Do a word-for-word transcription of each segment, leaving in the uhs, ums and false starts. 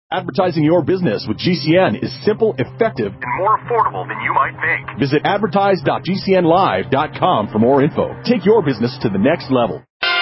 Advertising your business with G C N is simple, effective, and more affordable than you might think. Visit advertise dot g c n live dot com for more info. Take your business to the next level.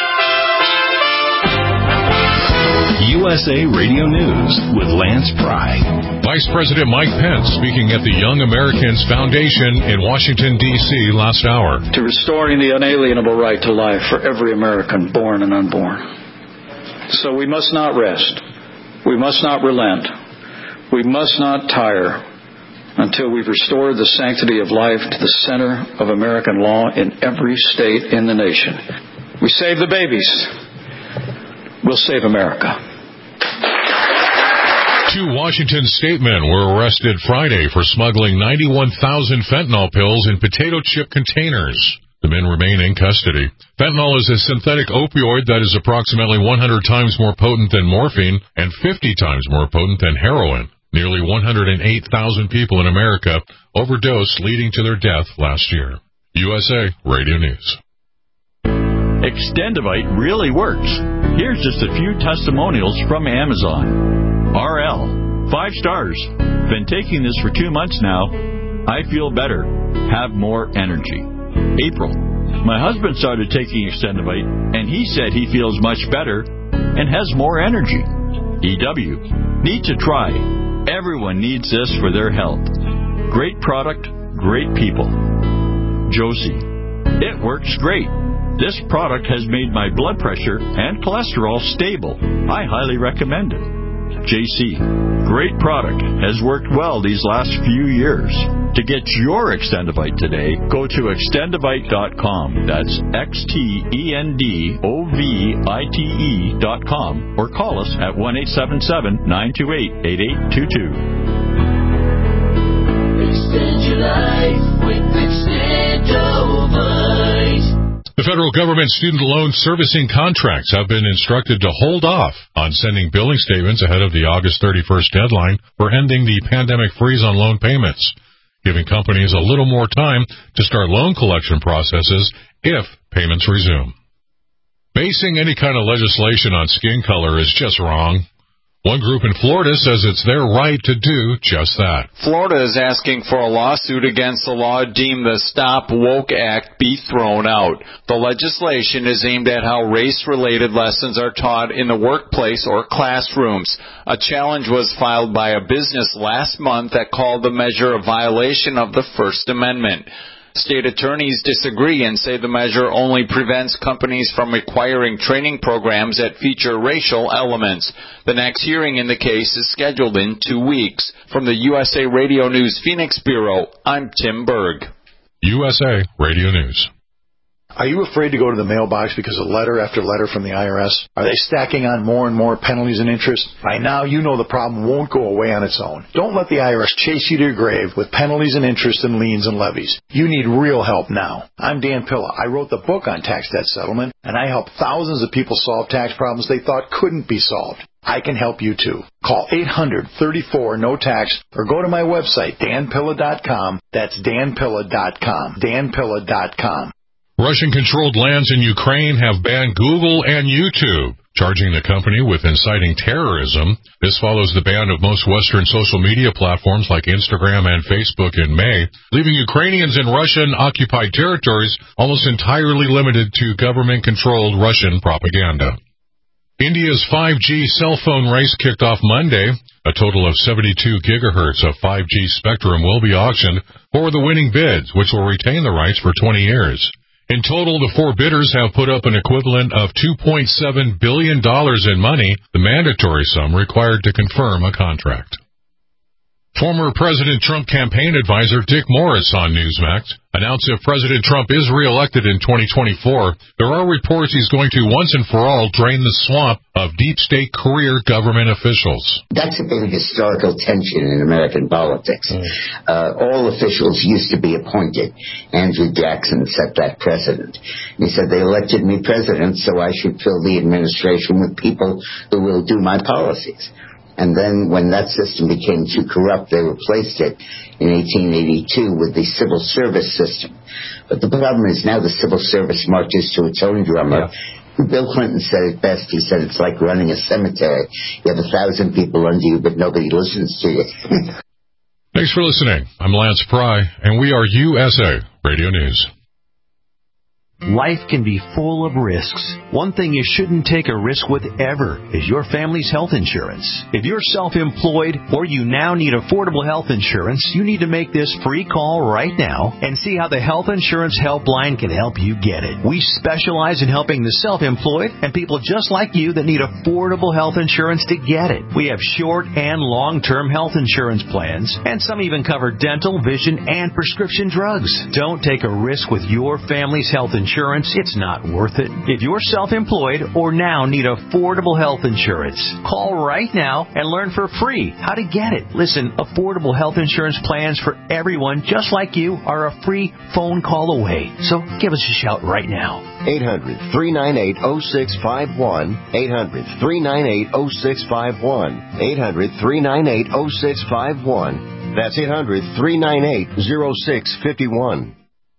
U S A Radio News with Lance Pry. Vice President Mike Pence speaking at the Young Americans Foundation in Washington, D C last hour. To restoring the unalienable right to life for every American, born and unborn. So we must not rest. We must not relent. We must not tire until we've restored the sanctity of life to the center of American law in every state in the nation. We save the babies. We'll save America. Two Washington state men were arrested Friday for smuggling ninety-one thousand fentanyl pills in potato chip containers. The men remain in custody. Fentanyl is a synthetic opioid that is approximately one hundred times more potent than morphine and fifty times more potent than heroin. Nearly one hundred eight thousand people in America overdosed, leading to their death last year. U S A Radio News. Extendivite really works. Here's just a few testimonials from Amazon. R L, five stars. Been taking this for two months now. I feel better. Have more energy. April, my husband started taking Extendivite, and he said he feels much better and has more energy. E W, need to try. Everyone needs this for their health. Great product, great people. Josie, it works great. This product has made my blood pressure and cholesterol stable. I highly recommend it. J C, great product. Has worked well these last few years. To get your Extendivite today, go to extendivite dot com. That's X T E N D O V I T E dot com. Or call us at one eight seven seven, nine two eight, eight eight two two. Extend your life with Extendivite. The federal government student loan servicing contracts have been instructed to hold off on sending billing statements ahead of the August thirty-first deadline for ending the pandemic freeze on loan payments, giving companies a little more time to start loan collection processes if payments resume. Basing any kind of legislation on skin color is just wrong. One group in Florida says it's their right to do just that. Florida is asking for a lawsuit against the law deemed the Stop Woke Act be thrown out. The legislation is aimed at how race-related lessons are taught in the workplace or classrooms. A challenge was filed by a business last month that called the measure a violation of the First Amendment. State attorneys disagree and say the measure only prevents companies from requiring training programs that feature racial elements. The next hearing in the case is scheduled in two weeks. From the U S A Radio News Phoenix Bureau, I'm Tim Berg. U S A Radio News. Are you afraid to go to the mailbox because of letter after letter from the I R S? Are they stacking on more and more penalties and interest? By now, you know the problem won't go away on its own. Don't let the I R S chase you to your grave with penalties and interest and liens and levies. You need real help now. I'm Dan Pilla. I wrote the book on tax debt settlement, and I help thousands of people solve tax problems they thought couldn't be solved. I can help you too. Call eight hundred, thirty-four, no tax or go to my website, dan pilla dot com. That's dan pilla dot com. dan pilla dot com. Russian-controlled lands in Ukraine have banned Google and YouTube, charging the company with inciting terrorism. This follows the ban of most Western social media platforms like Instagram and Facebook in May, leaving Ukrainians in Russian-occupied territories almost entirely limited to government-controlled Russian propaganda. India's five G cell phone race kicked off Monday. A total of seventy-two gigahertz of five G spectrum will be auctioned for the winning bids, which will retain the rights for twenty years. In total, the four bidders have put up an equivalent of two point seven billion dollars in money, the mandatory sum required to confirm a contract. Former President Trump campaign advisor Dick Morris on Newsmax announced if President Trump is reelected in twenty twenty-four, there are reports he's going to once and for all drain the swamp of deep state career government officials. That's a big historical tension in American politics. Mm. Uh, all officials used to be appointed. Andrew Jackson set that precedent. He said they elected me president, so I should fill the administration with people who will do my policies. And then when that system became too corrupt, they replaced it in eighteen eighty-two with the civil service system. But the problem is now the civil service marches to its own drummer, yeah. Bill Clinton said it best. He said it's like running a cemetery. You have a thousand people under you, but nobody listens to you. Thanks for listening. I'm Lance Pry, and we are U S A Radio News. Life can be full of risks. One thing you shouldn't take a risk with ever is your family's health insurance. If you're self-employed or you now need affordable health insurance, you need to make this free call right now and see how the Health Insurance Helpline can help you get it. We specialize in helping the self-employed and people just like you that need affordable health insurance to get it. We have short and long-term health insurance plans, and some even cover dental, vision, and prescription drugs. Don't take a risk with your family's health insurance. Insurance, it's not worth it. If you're self-employed or now need affordable health insurance, call right now and learn for free how to get it. Listen, affordable health insurance plans for everyone just like you are a free phone call away. So give us a shout right now. eight hundred, three nine eight, oh six five one. eight hundred, three nine eight, oh six five one. eight hundred, three nine eight, oh six five one. That's eight hundred, three nine eight, oh six five one.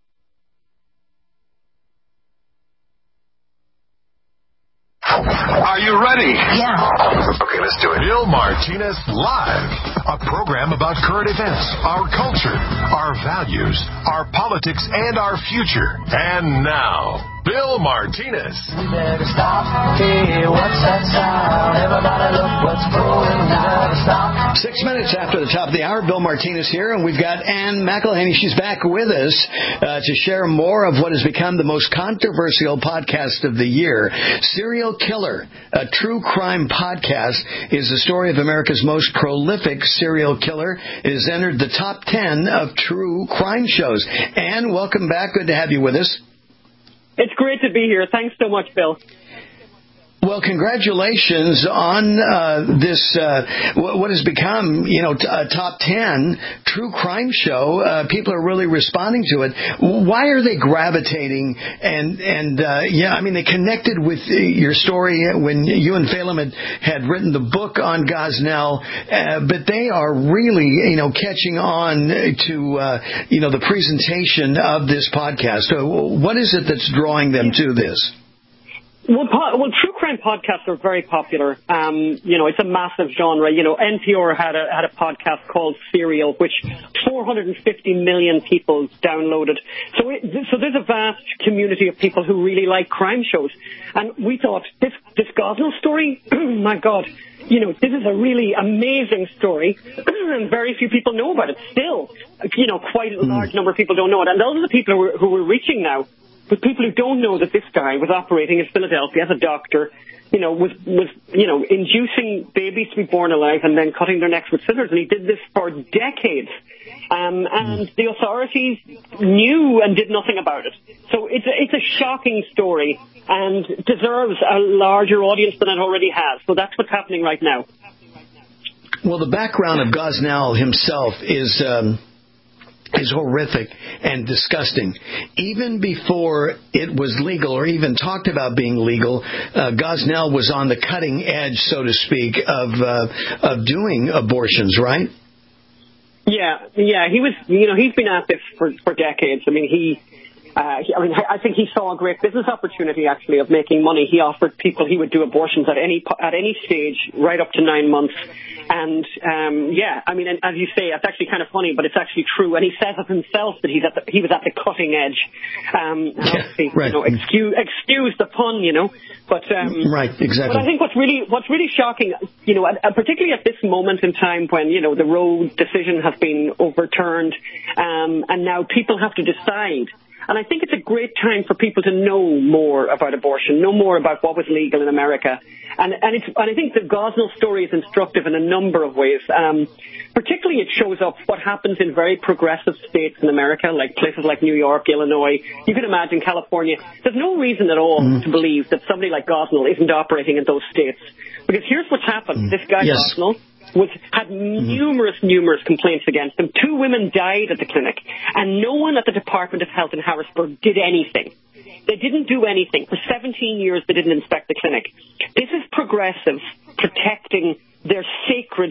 Are you ready? Yeah. Okay, let's do it. Bill Martinez Live, a program about current events, our culture, our values, our politics, and our future. And now, Bill Martinez. We better stop. Hey, what's that sound? Everybody look what's going on. We better stop. Six minutes after the top of the hour, Bill Martinez here, and we've got Ann McElhaney. She's back with us uh, to share more of what has become the most controversial podcast of the year. Serial Killer, a true crime podcast, is the story of America's most prolific serial killer. It has entered the top ten of true crime shows. Ann, welcome back. Good to have you with us. It's great to be here. Thanks so much, Bill. Well, congratulations on uh, this, uh, what has become, you know, t- a top ten true crime show. Uh, people are really responding to it. Why are they gravitating? And, and uh, yeah, I mean, they connected with your story when you and Phelim had, had written the book on Gosnell, uh, but they are really, you know, catching on to, uh, you know, the presentation of this podcast. So what is it that's drawing them to this? Well, po- well, true crime podcasts are very popular. Um, you know, it's a massive genre. You know, N P R had a had a podcast called Serial, which four hundred fifty million people downloaded. So, it, so there's a vast community of people who really like crime shows. And we thought this this Gosnell story, my God, you know, this is a really amazing story, and very few people know about it. Still, you know, quite a large number of people don't know it, and those are the people who we're, who we're reaching now. But people who don't know that this guy was operating in Philadelphia as a doctor, you know, was, was, you know, inducing babies to be born alive and then cutting their necks with scissors. And he did this for decades. Um, and the authorities knew and did nothing about it. So it's a, it's a shocking story and deserves a larger audience than it already has. So that's what's happening right now. Well, the background of Gosnell himself is... Um is horrific and disgusting. Even before it was legal or even talked about being legal, uh, Gosnell was on the cutting edge, so to speak, of uh, of doing abortions, right? Yeah, yeah. He was, you know, he's been at this for, for decades. I mean, he... Uh, he, I mean, I think he saw a great business opportunity, actually, of making money. He offered people he would do abortions at any at any stage, right up to nine months. And, um, yeah, I mean, and as you say, it's actually kind of funny, but it's actually true. And he says of himself that he's at the, he was at the cutting edge. Um, and obviously, right. you know, excuse, excuse the pun, you know. But, um, right, exactly. But I think what's really, what's really shocking, you know, and particularly at this moment in time when, you know, the Roe decision has been overturned, um, and now people have to decide. And I think it's a great time for people to know more about abortion, know more about what was legal in America. And, and, it's, and I think the Gosnell story is instructive in a number of ways. Um, particularly it shows up what happens in very progressive states in America, like places like New York, Illinois. You can imagine California. There's no reason at all mm. to believe that somebody like Gosnell isn't operating in those states. Because here's what's happened. Mm. This guy, yes. Gosnell, was had numerous, numerous complaints against him. Two women died at the clinic, and no one at the Department of Health in Harrisburg did anything. They didn't do anything. For seventeen years, they didn't inspect the clinic. This is progressives protecting their sacred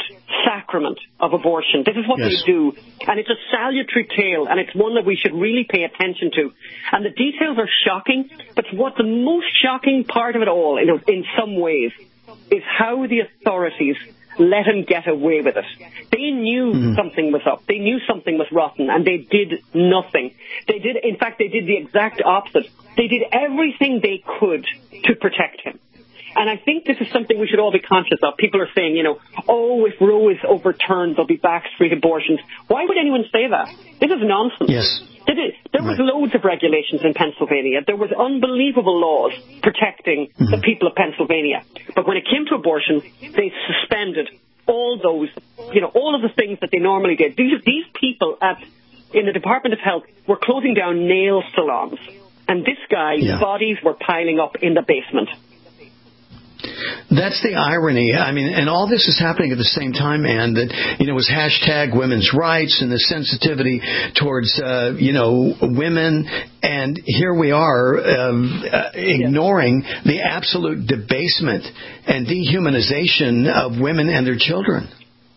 sacrament of abortion. This is what yes. they do. And it's a salutary tale, and it's one that we should really pay attention to. And the details are shocking, but what the most shocking part of it all, in, in some ways, is how the authorities let him get away with it. They knew mm. something was up. They knew something was rotten, and they did nothing. They did, in fact, they did the exact opposite. They did everything they could to protect him. And I think this is something we should all be conscious of. People are saying, you know, oh, if Roe is overturned, there'll be backstreet abortions. Why would anyone say that? This is nonsense. Yes. There was right. loads of regulations in Pennsylvania. There was unbelievable laws protecting mm-hmm. the people of Pennsylvania. But when it came to abortion, they suspended all those, you know, all of the things that they normally did. These, these people at in the Department of Health were closing down nail salons. And this guy's yeah. bodies were piling up in the basement. That's the irony. I mean, and all this is happening at the same time, Ann, that, you know, it was hashtag women's rights and the sensitivity towards, uh, you know, women. And here we are um, uh, ignoring the absolute debasement and dehumanization of women and their children.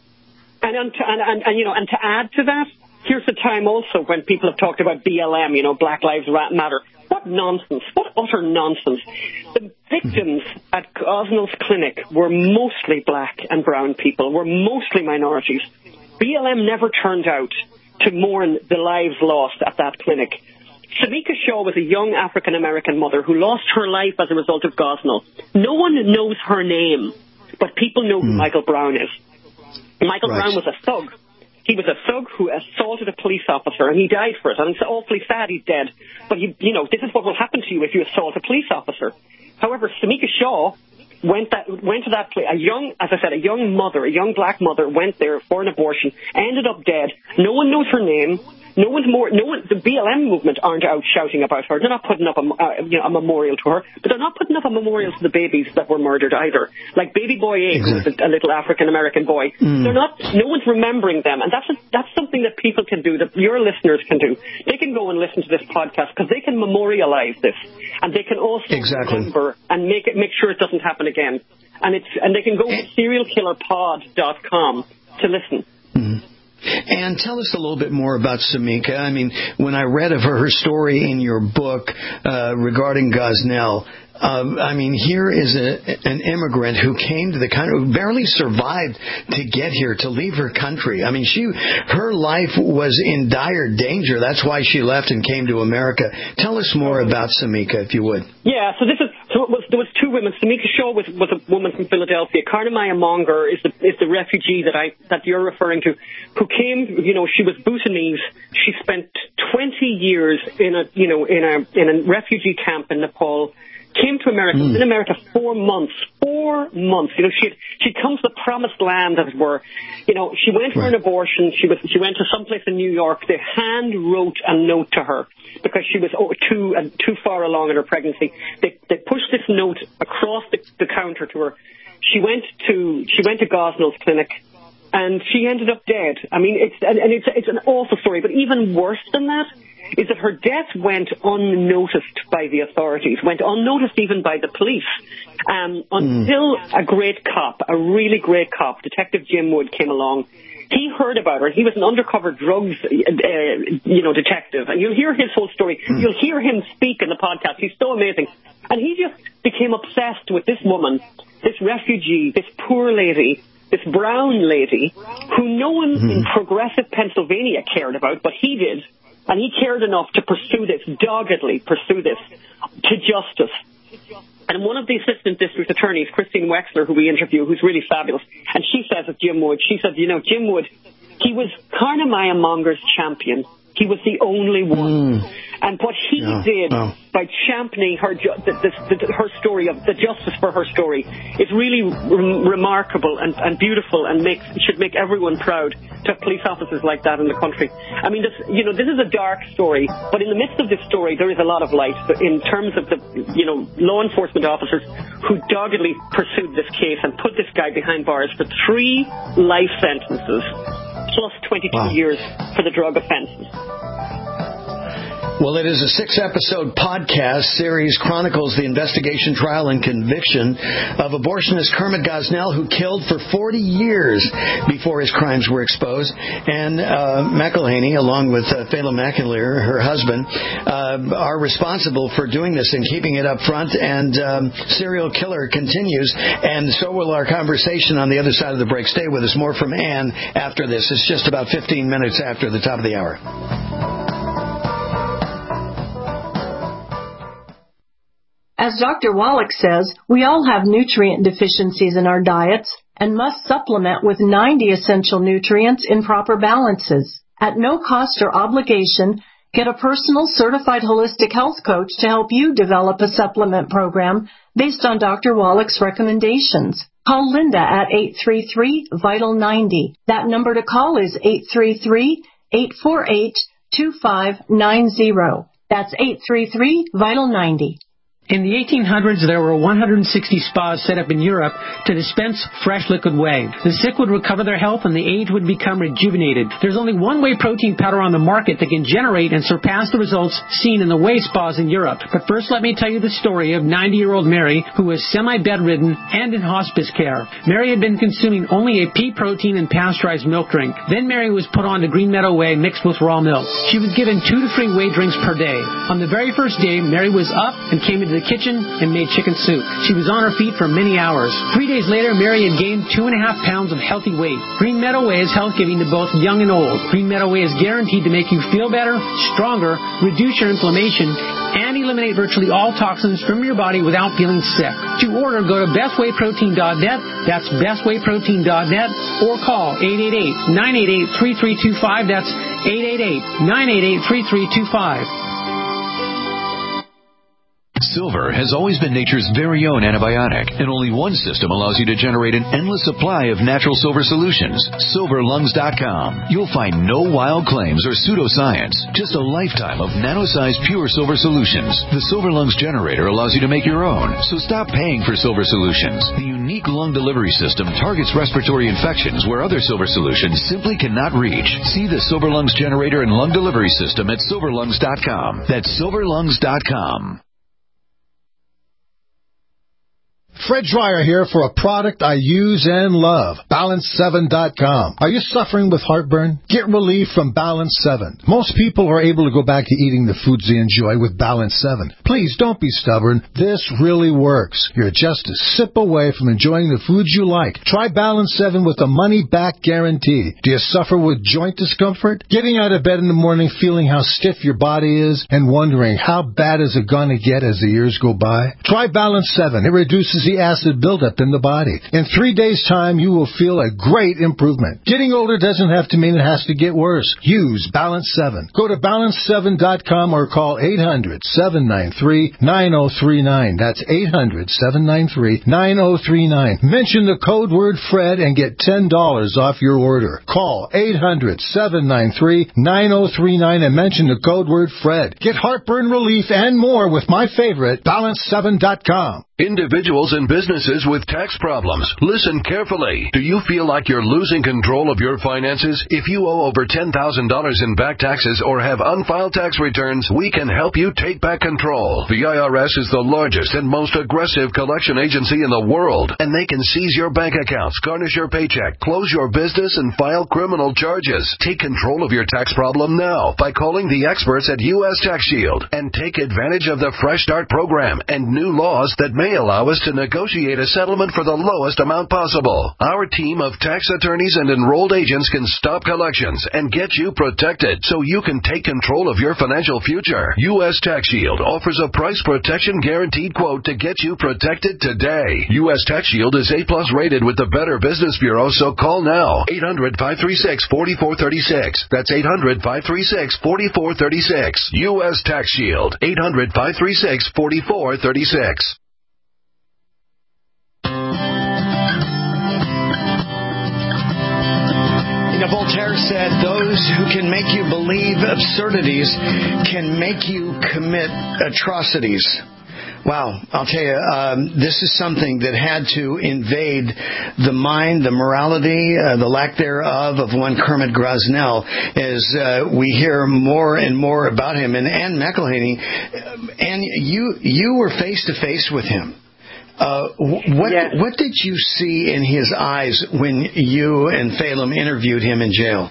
And, and, and, and, you know, and to add to that, here's the time also when people have talked about B L M, you know, Black Lives Matter. What nonsense. What utter nonsense. The victims at Gosnell's clinic were mostly black and brown people, were mostly minorities. B L M never turned out to mourn the lives lost at that clinic. Shamika Shaw was a young African-American mother who lost her life as a result of Gosnell. No one knows her name, but people know who mm. Michael Brown is. Michael right. Brown was a thug. He was a thug who assaulted a police officer, and he died for it. And it's awfully sad he's dead. But, you, you know, this is what will happen to you if you assault a police officer. However, Shamika Shaw went that went to that place. A young, as I said, a young mother, a young black mother went there for an abortion, ended up dead. No one knows her name. No one's more. No one. The B L M movement aren't out shouting about her. They're not putting up a, uh, you know, a memorial to her, but they're not putting up a memorial to the babies that were murdered either. Like baby boy A, who was a, a little African American boy. Mm. They're not. No one's remembering them, and that's a, that's something that people can do. That your listeners can do. They can go and listen to this podcast because they can memorialize this, and they can also exactly. remember and make it make sure it doesn't happen again. And it's and they can go to serial killer pod dot com to listen. Mm. And tell us a little bit more about Shamika. I mean, when I read of her, her story in your book uh, regarding Gosnell, uh, I mean, here is a, an immigrant who came to the country, who barely survived to get here, to leave her country. I mean, she, her life was in dire danger. That's why she left and came to America. Tell us more about Shamika, if you would. Yeah, so this is so it was, there was two women. Shamika Shaw was, was a woman from Philadelphia. Karnamaya Monger is the is the refugee that I that you're referring to, who came. You know, she was Bhutanese. She spent twenty years in a you know in a in a refugee camp in Nepal. Came to America, mm. was in America four months, four months. You know, she she comes to the promised land, as it were. You know, she went for right. an abortion. She was she went to someplace in New York. They hand wrote a note to her because she was too uh, too far along in her pregnancy. They they pushed this note across the, the counter to her. She went to she went to Gosnell's clinic, and she ended up dead. I mean, it's and, and it's it's an awful story. But even worse than that is that her death went unnoticed by the authorities, went unnoticed even by the police, um, until mm. a great cop, a really great cop, Detective Jim Wood, came along. He heard about her. He was an undercover drugs, uh, you know, detective. And you'll hear his whole story. Mm. You'll hear him speak in the podcast. He's so amazing. And he just became obsessed with this woman, this refugee, this poor lady, this brown lady, who no one mm. in progressive Pennsylvania cared about, but he did. And he cared enough to pursue this, doggedly pursue this, to justice. And one of the assistant district attorneys, Christine Wexler, who we interview, who's really fabulous, and she says of Jim Wood, she said, you know, Jim Wood, he was Karnamaya Monger's champion. He was the only one. Mm. And what he yeah. did oh. by championing her ju- the, the, the, her story, of the justice for her story, is really re- remarkable and, and beautiful, and makes should make everyone proud to have police officers like that in the country. I mean, this, you know, this is a dark story, but in the midst of this story, there is a lot of light in terms of the, you know, law enforcement officers who doggedly pursued this case and put this guy behind bars for three life sentences, plus twenty-two wow. years for the drug offences. Well, it is a six-episode podcast series chronicles the investigation, trial, and conviction of abortionist Kermit Gosnell, who killed for forty years before his crimes were exposed. And uh, McElhaney, along with uh, Phelan McAleer, her husband, uh, are responsible for doing this and keeping it up front. And um, Serial Killer continues, and so will our conversation on the other side of the break. Stay with us. More from Ann after this. It's just about fifteen minutes after the top of the hour. As Doctor Wallach says, we all have nutrient deficiencies in our diets and must supplement with ninety essential nutrients in proper balances. At no cost or obligation, get a personal certified holistic health coach to help you develop a supplement program based on Doctor Wallach's recommendations. Call Linda at eight three three, vital ninety. That number to call is eight three three, eight four eight, two five nine zero. That's eight three three, vital ninety. In the eighteen hundreds, there were one hundred sixty spas set up in Europe to dispense fresh liquid whey. The sick would recover their health and the aged would become rejuvenated. There's only one whey protein powder on the market that can generate and surpass the results seen in the whey spas in Europe. But first, let me tell you the story of ninety-year-old Mary, who was semi-bedridden and in hospice care. Mary had been consuming only a pea protein and pasteurized milk drink. Then Mary was put on to Green Meadow Whey mixed with raw milk. She was given two to three whey drinks per day. On the very first day, Mary was up and came into the kitchen and made chicken soup. She was on her feet for many hours. Three days later, Mary had gained two and a half pounds of healthy weight. Green Meadow Whey is health-giving to both young and old. Green Meadow Whey is guaranteed to make you feel better, stronger, reduce your inflammation, and eliminate virtually all toxins from your body without feeling sick. To order, go to best whey protein dot net. That's best whey protein dot net, or call eight eight eight, nine eight eight, three three two five. That's eight eight eight, nine eight eight, three three two five. Silver has always been nature's very own antibiotic, and only one system allows you to generate an endless supply of natural silver solutions. silver lungs dot com. You'll find no wild claims or pseudoscience, just a lifetime of nano-sized pure silver solutions. The Silver Lungs generator allows you to make your own, so stop paying for silver solutions. The unique lung delivery system targets respiratory infections where other silver solutions simply cannot reach. See the Silver Lungs generator and lung delivery system at silver lungs dot com. That's silver lungs dot com. Fred Dreyer here for a product I use and love, balance seven dot com. Are you suffering with heartburn? Get relief from Balance seven. Most people are able to go back to eating the foods they enjoy with Balance seven. Please don't be stubborn. This really works. You're just a sip away from enjoying the foods you like. Try Balance seven with a money-back guarantee. Do you suffer with joint discomfort? Getting out of bed in the morning feeling how stiff your body is and wondering how bad is it going to get as the years go by? Try Balance seven. It reduces the acid buildup in the body. In three days' time, you will feel a great improvement. Getting older doesn't have to mean it has to get worse. Use Balance seven. Go to balance seven dot com or call eight hundred, seven nine three, nine oh three nine. That's eight hundred, seven nine three, nine oh three nine. Mention the code word Fred and get ten dollars off your order. Call eight hundred, seven nine three, nine oh three nine and mention the code word Fred. Get heartburn relief and more with my favorite, balance seven dot com. Individuals and businesses with tax problems, listen carefully. Do you feel like you're losing control of your finances? If you owe over ten thousand dollars in back taxes or have unfiled tax returns, we can help you take back control. The I R S is the largest and most aggressive collection agency in the world, and they can seize your bank accounts, garnish your paycheck, close your business, and file criminal charges. Take control of your tax problem now by calling the experts at U S Tax Shield and take advantage of the Fresh Start program and new laws that may allow us to negotiate a settlement for the lowest amount possible. Our team of tax attorneys and enrolled agents can stop collections and get you protected so you can take control of your financial future. U S Tax Shield offers a price protection guaranteed quote to get you protected today. U S Tax Shield is A plus rated with the Better Business Bureau, so call now. eight hundred, five three six, four four three six. That's eight hundred, five three six, four four three six. U S Tax Shield. eight hundred, five three six, four four three six. You know, Voltaire said, those who can make you believe absurdities can make you commit atrocities. Wow, I'll tell you, um, this is something that had to invade the mind, the morality, uh, the lack thereof of one Kermit Grosnell as uh, we hear more and more about him. And Ann McElhaney, and you you were face to face with him. Uh, what yes. what did you see in his eyes when you and Phelim interviewed him in jail?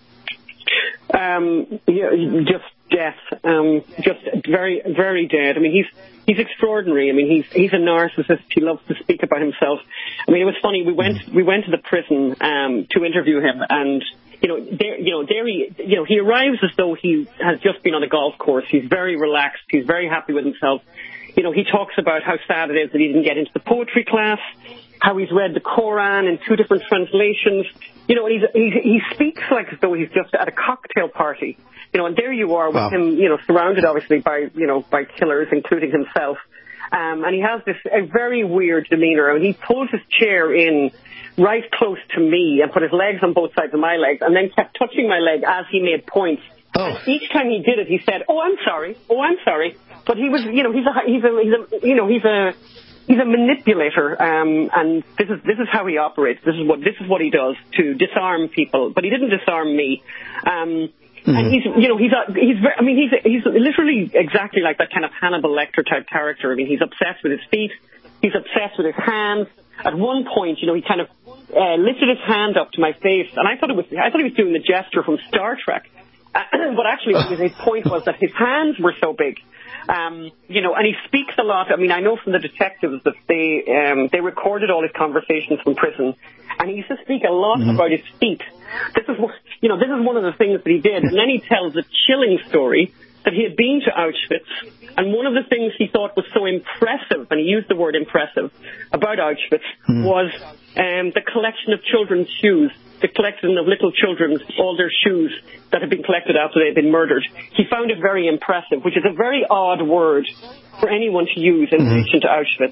Um, yeah, just death, um, just very, very dead. I mean, he's he's extraordinary. I mean, he's he's a narcissist. He loves to speak about himself. I mean, it was funny. We went we went to the prison um, to interview him, and you know, there, you know, there he, you know, he arrives as though he has just been on a golf course. He's very relaxed. He's very happy with himself. You know, he talks about how sad it is that he didn't get into the poetry class, how he's read the Quran in two different translations. You know, and he's, he's, he speaks like as though he's just at a cocktail party. You know, and there you are with wow. him, you know, surrounded obviously by, you know, by killers, including himself. Um, and he has this a very weird demeanor. I mean, he pulled his chair in right close to me and put his legs on both sides of my legs and then kept touching my leg as he made points. Oh. And each time he did it, he said, "Oh, I'm sorry. Oh, I'm sorry." But he was, you know, he's a, he's a, he's a, you know, he's a, he's a manipulator, um, and this is this is how he operates. This is what this is what he does to disarm people. But he didn't disarm me. Um, mm-hmm. And he's, you know, he's a, he's, very, I mean, he's he's literally exactly like that kind of Hannibal Lecter type character. I mean, he's obsessed with his feet. He's obsessed with his hands. At one point, you know, he kind of uh, lifted his hand up to my face, and I thought it was I thought he was doing the gesture from Star Trek. Uh, but actually, his point was that his hands were so big. Um, you know, and he speaks a lot. I mean, I know from the detectives that they um, they recorded all his conversations from prison, and he used to speak a lot mm-hmm. about his feet. This is what, you know, this is one of the things that he did. And then he tells a chilling story that he had been to Auschwitz, and one of the things he thought was so impressive, and he used the word impressive, about Auschwitz mm-hmm. was um, the collection of children's shoes. The collection of little children's, all their shoes that had been collected after they had been murdered. He found it very impressive, which is a very odd word for anyone to use in mm-hmm. relation to Auschwitz.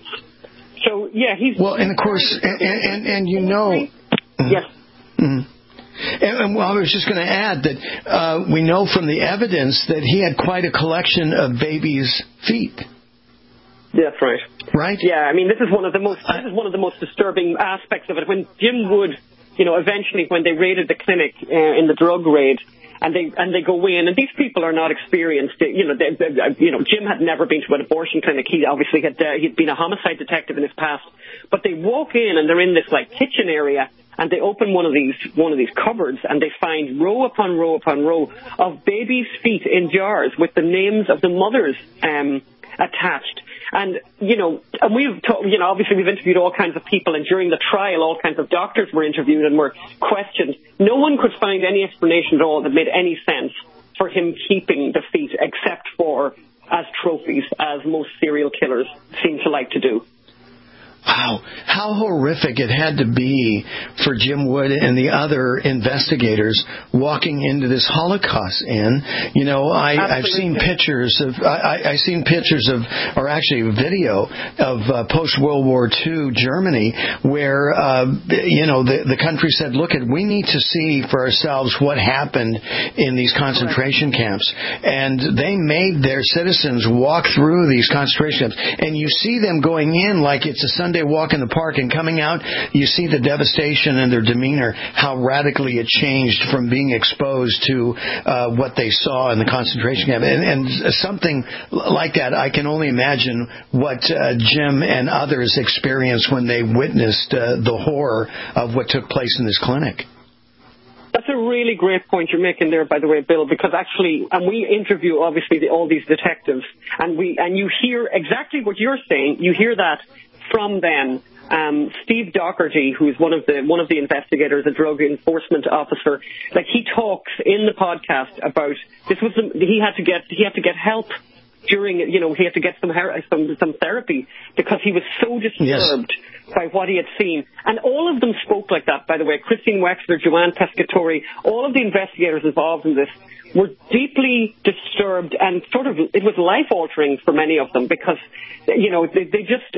So, yeah, he's... Well, and of course, and, and, and you know... Mm-hmm. Yes. Mm-hmm. And, and well, I was just going to add that uh, we know from the evidence that he had quite a collection of babies' feet. That's right. Right? Yeah, I mean, this is one of the most this is one of the most disturbing aspects of it. When Jim Wood... You know, eventually when they raided the clinic uh, in the drug raid, and they and they go in, and these people are not experienced. They, you know, they, they, you know, Jim had never been to an abortion clinic. He obviously had uh, he'd been a homicide detective in his past. But they walk in, and they're in this like kitchen area, and they open one of these one of these cupboards, and they find row upon row upon row of babies' feet in jars with the names of the mothers um, attached. And, you know, and we've, ta- you know, obviously we've interviewed all kinds of people, and during the trial, all kinds of doctors were interviewed and were questioned. No one could find any explanation at all that made any sense for him keeping the feet, except for as trophies, as most serial killers seem to like to do. Wow, how horrific it had to be for Jim Wood and the other investigators walking into this Holocaust Inn. You know, I, I've seen pictures of, I, I've seen pictures of, or actually video of uh, post-World War Two Germany where, uh, you know, the, the country said, look, we need to see for ourselves what happened in these concentration camps. And they made their citizens walk through these concentration camps. And you see them going in like it's a Sunday walk in the park, and coming out, you see the devastation in their demeanor, how radically it changed from being exposed to uh, what they saw in the concentration camp. And, and something like that, I can only imagine what uh, Jim and others experienced when they witnessed uh, the horror of what took place in this clinic. That's a really great point you're making there, by the way, Bill, because actually, and we interview, obviously, the, all these detectives, and we and you hear exactly what you're saying. You hear that from them. Um, Steve Doherty, who's one of the one of the investigators, a drug enforcement officer, like he talks in the podcast about this was the, he had to get he had to get help during, you know, he had to get some some some therapy because he was so disturbed yes. by what he had seen. And all of them spoke like that, by the way. Christine Wexler, Joanne Pescatori, all of the investigators involved in this were deeply disturbed, and sort of it was life-altering for many of them because, you know, they, they just,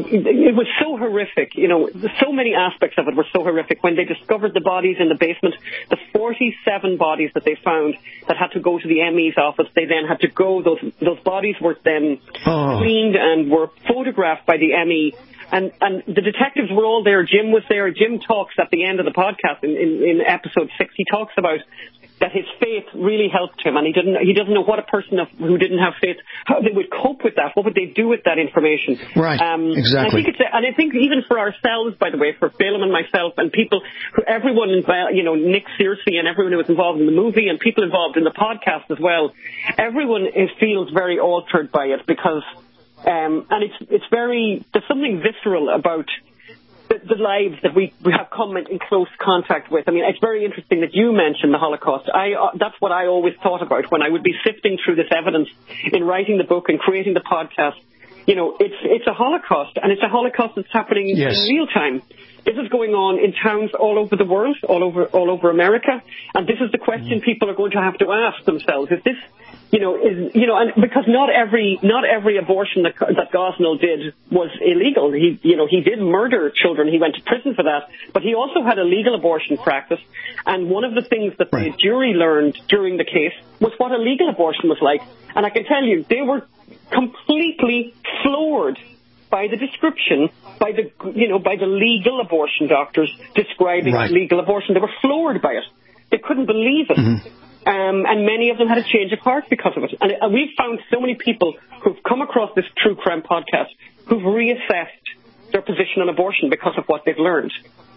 it was so horrific. You know, so many aspects of it were so horrific. When they discovered the bodies in the basement, the forty-seven bodies that they found that had to go to the M E's office, they then had to go, those those bodies were then oh. cleaned and were photographed by the M E. And, and the detectives were all there. Jim was there. Jim talks at the end of the podcast in, in, in episode six. He talks about that his faith really helped him, and he didn't. He doesn't know what a person of, who didn't have faith, how they would cope with that. What would they do with that information? Right. Um, exactly. I think it's, and I think even for ourselves, by the way, for Balaam and myself, and people, who, everyone involved, you know, Nick Searcy and everyone who was involved in the movie, and people involved in the podcast as well. Everyone is, feels very altered by it because, um, and it's it's very. There's something visceral about the, the lives that we, we have come in, in close contact with. I mean, it's very interesting that you mentioned the Holocaust. I, uh, that's what I always thought about when I would be sifting through this evidence in writing the book and creating the podcast. You know, it's it's a Holocaust, and it's a Holocaust that's happening yes. in real time. This is going on in towns all over the world, all over all over America, and this is the question people are going to have to ask themselves: Is this, you know, is you know, and because not every not every abortion that that Gosnell did was illegal. He, you know, he did murder children. He went to prison for that, but he also had a legal abortion practice. And one of the things that right. the jury learned during the case was what a legal abortion was like. And I can tell you, they were completely floored by the description, by the, you know, by the legal abortion doctors describing right. legal abortion. They were floored by it. They couldn't believe it. Mm-hmm. Um, and many of them had a change of heart because of it. And uh, we've found so many people who've come across this true crime podcast who've reassessed their position on abortion because of what they've learned.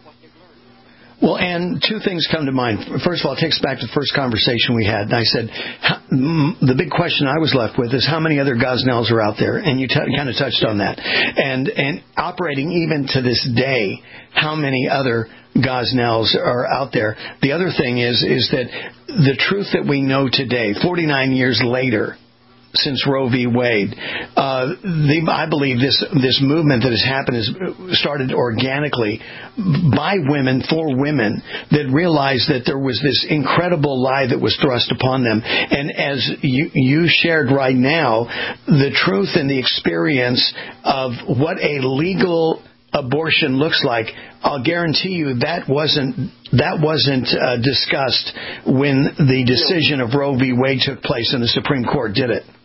Well, and two things come to mind. First of all, it takes back to the first conversation we had. And I said, how, the big question I was left with is how many other Gosnells are out there? And you t- kind of touched on that. And and operating even to this day, how many other Gosnells are out there? The other thing is is that the truth that we know today, forty-nine years later, since Roe v. Wade, uh, the, I believe this this movement that has happened has started organically by women for women that realized that there was this incredible lie that was thrust upon them. And as you, you shared right now, the truth and the experience of what a legal abortion looks like, I'll guarantee you that wasn't that wasn't uh, discussed when the decision of Roe v. Wade took place in the Supreme Court, did it?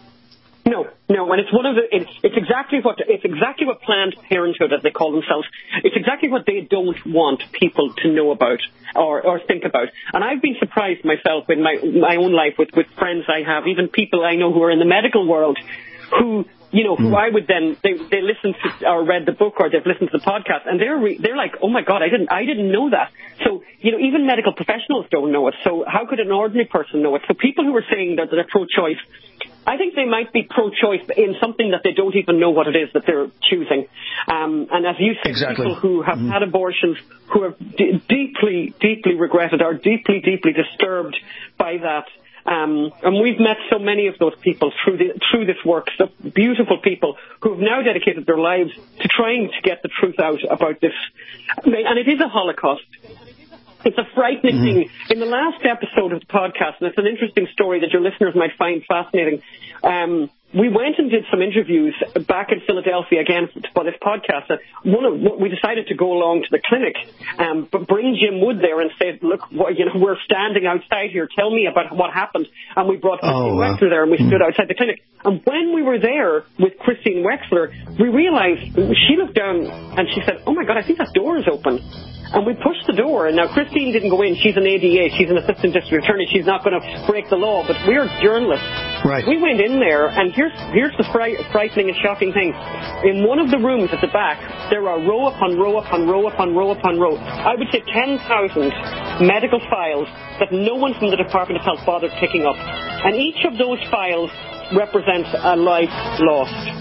No, no, and it's one of the. It's, it's exactly what it's exactly what Planned Parenthood, as they call themselves. It's exactly what they don't want people to know about or, or think about. And I've been surprised myself in my my own life with, with friends I have, even people I know who are in the medical world, who you know, who mm. I would then they they listen to or read the book or they've listened to the podcast, and they're re, they're like, oh my God, I didn't I didn't know that. So you know, even medical professionals don't know it. So how could an ordinary person know it? So people who are saying that they're pro-choice, I think they might be pro-choice in something that they don't even know what it is that they're choosing. Um, and as you said, exactly. people who have mm-hmm. had abortions, who have d- deeply, deeply regretted, are deeply, deeply disturbed by that. Um, and we've met so many of those people through the, through this work, so beautiful people who have now dedicated their lives to trying to get the truth out about this. And it is a Holocaust. It's a frightening mm-hmm. thing. In the last episode of the podcast, and it's an interesting story that your listeners might find fascinating, um, we went and did some interviews back in Philadelphia again for this podcast. Uh, one of we decided to go along to the clinic, um, but bring Jim Wood there and say, "Look, what, you know, we're standing outside here. Tell me about what happened." And we brought Christine oh, wow. Wexler there, and we stood outside the clinic. And when we were there with Christine Wexler, we realized she looked down and she said, "Oh my God, I think that door is open." And we pushed the door, and now Christine didn't go in. She's an A D A. She's an assistant district attorney. She's not going to break the law, but we're journalists. Right. We went in there, and here's here's the fri- frightening and shocking thing. In one of the rooms at the back, there are row upon row upon row upon row upon row. I would say ten thousand medical files that no one from the Department of Health bothered picking up. And each of those files represents a life lost.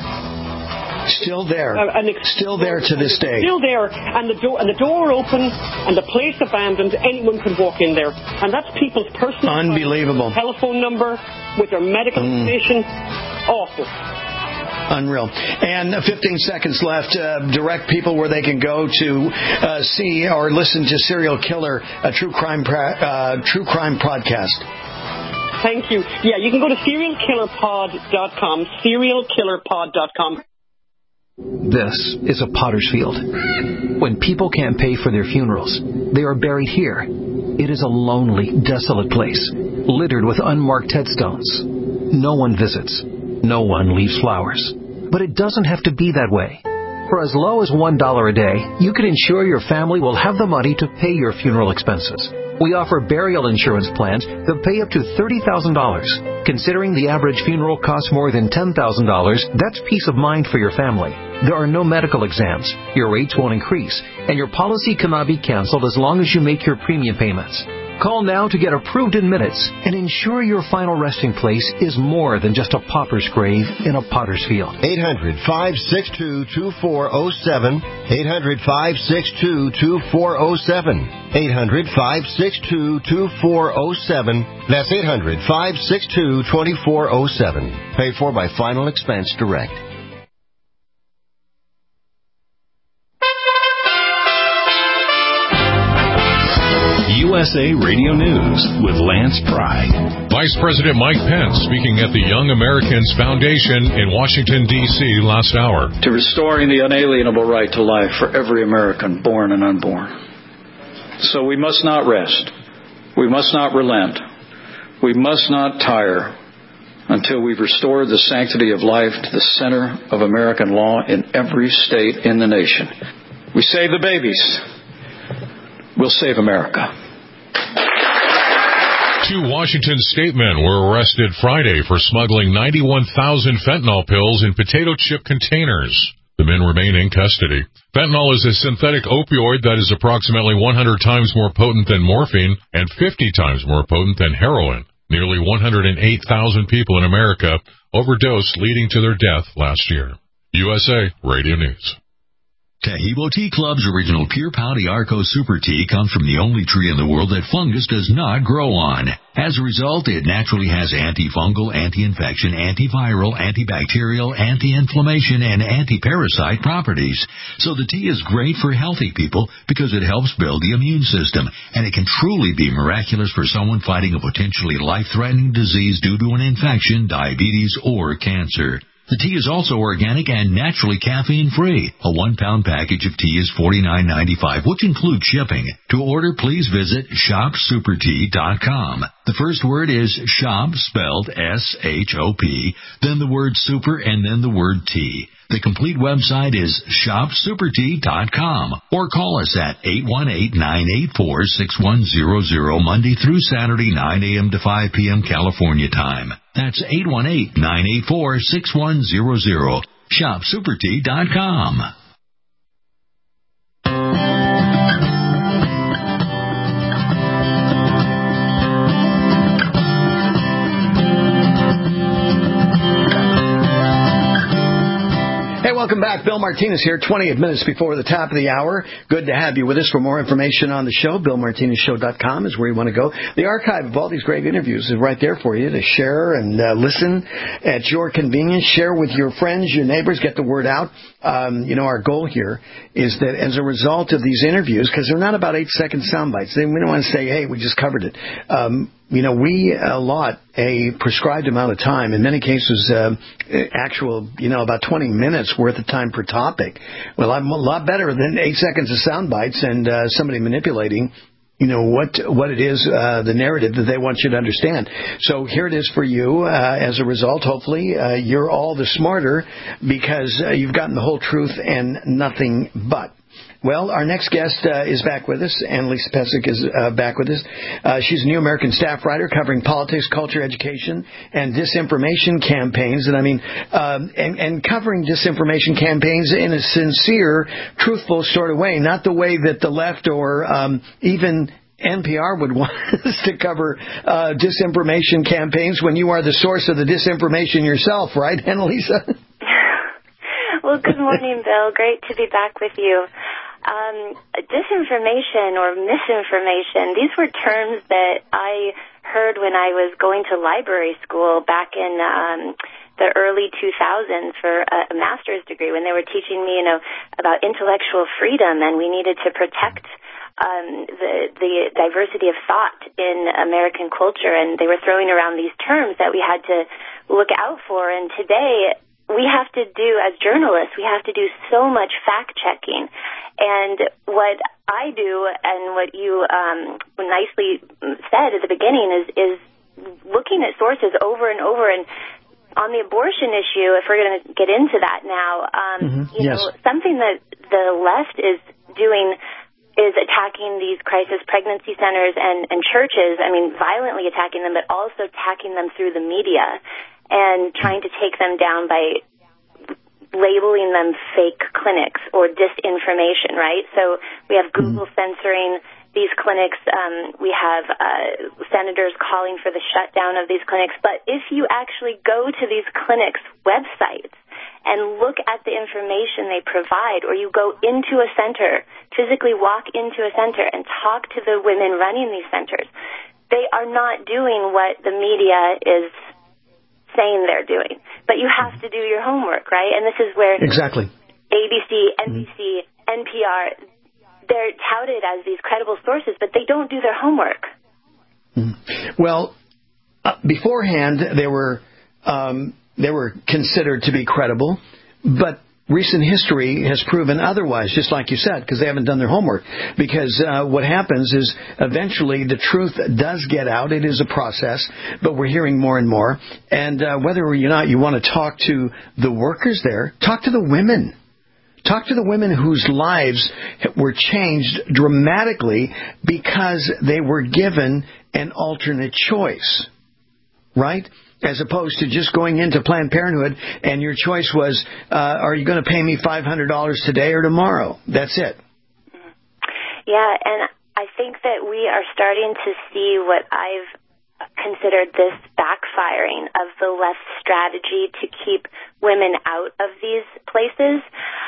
Still there. Uh, ex- still there to this day. Still there, and the door and the door open, and the place abandoned. Anyone could walk in there, and that's people's personal unbelievable telephone number with their medical mm. information. Awful. Unreal. And fifteen seconds left. Uh, direct people where they can go to uh, see or listen to Serial Killer, a true crime pra- uh, true crime podcast. Thank you. Yeah, you can go to serial killer pod dot com, serial killer pod dot com. This is a potter's field. When people can't pay for their funerals, they are buried here. It is a lonely, desolate place, littered with unmarked headstones. No one visits. No one leaves flowers. But it doesn't have to be that way. For as low as one dollar a day, you can ensure your family will have the money to pay your funeral expenses. We offer burial insurance plans that pay up to thirty thousand dollars. Considering the average funeral costs more than ten thousand dollars, that's peace of mind for your family. There are no medical exams, your rates won't increase, and your policy cannot be canceled as long as you make your premium payments. Call now to get approved in minutes and ensure your final resting place is more than just a pauper's grave in a potter's field. eight hundred, five six two, two four zero seven. eight hundred, five six two, two four zero seven. eight hundred, five six two, two four zero seven. That's eight hundred, five six two, two four zero seven. Paid for by Final Expense Direct. U S A Radio News with Lance Pry. Vice President Mike Pence speaking at the Young Americans Foundation in Washington, D C last hour. To restoring the unalienable right to life for every American, born and unborn. So we must not rest. We must not relent. We must not tire until we've restored the sanctity of life to the center of American law in every state in the nation. We save the babies. We'll save America. Two Washington state men were arrested Friday for smuggling ninety-one thousand fentanyl pills in potato chip containers. The men remain in custody. Fentanyl is a synthetic opioid that is approximately one hundred times more potent than morphine and fifty times more potent than heroin. Nearly one hundred eight thousand people in America overdosed, leading to their death last year. U S A Radio News. Tahibo Tea Club's original Pure Pouty Arco Super Tea comes from the only tree in the world that fungus does not grow on. As a result, it naturally has antifungal, anti-infection, antiviral, antibacterial, anti-inflammation, and anti-parasite properties. So the tea is great for healthy people because it helps build the immune system, and it can truly be miraculous for someone fighting a potentially life-threatening disease due to an infection, diabetes, or cancer. The tea is also organic and naturally caffeine-free. A one-pound package of tea is forty-nine ninety-five, which includes shipping. To order, please visit shop super tea dot com. The first word is shop, spelled S H O P, then the word super, and then the word tea. The complete website is shop super tea dot com, or call us at eight one eight, nine eight four, six one zero zero Monday through Saturday, nine a.m. to five p.m. California time. That's eight one eight, nine eight four, six one zero zero. shop super tea dot com. Welcome back. Bill Martinez here, twenty-eight minutes before the top of the hour. Good to have you with us. For more information on the show, bill martinez show dot com is where you want to go. The archive of all these great interviews is right there for you to share and uh, listen at your convenience. Share with your friends, your neighbors, get the word out. Um, you know, our goal here is that as a result of these interviews, because they're not about eight-second sound bites, we don't want to say, hey, we just covered it. Um, You know, we allot a prescribed amount of time, in many cases, uh, actual, you know, about twenty minutes worth of time per topic. Well, I'm a lot better than eight seconds of sound bites and uh, somebody manipulating, you know, what what it is, uh, the narrative that they want you to understand. So here it is for you. Uh, as a result, hopefully, uh, you're all the smarter because uh, you've gotten the whole truth and nothing but. Well, our next guest uh, is back with us. Annalisa Pesek is uh, back with us. Uh, she's a New American staff writer covering politics, culture, education, and disinformation campaigns. And I mean, um, and, and covering disinformation campaigns in a sincere, truthful sort of way, not the way that the left or um, even N P R would want us to cover uh, disinformation campaigns when you are the source of the disinformation yourself, right, Annalisa? Well, good morning, Bill. Great to be back with you. Um, disinformation or misinformation, these were terms that I heard when I was going to library school back in um, the the early two thousands for a, a master's degree when they were teaching me, you know, about intellectual freedom, and we needed to protect um, the the diversity of thought in American culture, and they were throwing around these terms that we had to look out for. And today, we have to do, as journalists, we have to do so much fact-checking. And what I do, and what you um, nicely said at the beginning, is, is looking at sources over and over. And on the abortion issue, if we're going to get into that now, um, mm-hmm. you yes. know, something that the left is doing is attacking these crisis pregnancy centers and, and churches, I mean, violently attacking them, but also attacking them through the media and trying to take them down by labeling them fake clinics or disinformation, right? So we have Google mm-hmm. censoring these clinics. Um, we have uh, senators calling for the shutdown of these clinics. But if you actually go to these clinics' websites and look at the information they provide, or you go into a center, physically walk into a center and talk to the women running these centers, they are not doing what the media is saying they're doing. But you have to do your homework, right? And this is where exactly A B C, N B C, mm-hmm. N P R, they're touted as these credible sources, but they don't do their homework. Mm-hmm. Well, uh, beforehand, they were um, they were considered to be credible, but recent history has proven otherwise, just like you said, because they haven't done their homework. Because uh, what happens is eventually the truth does get out. It is a process, but we're hearing more and more. And uh, whether or not you want to talk to the workers there, talk to the women. Talk to the women whose lives were changed dramatically because they were given an alternate choice, right? As opposed to just going into Planned Parenthood and your choice was, uh, are you going to pay me five hundred dollars today or tomorrow? That's it. Yeah, and I think that we are starting to see what I've considered this backfiring of the left strategy to keep women out of these places.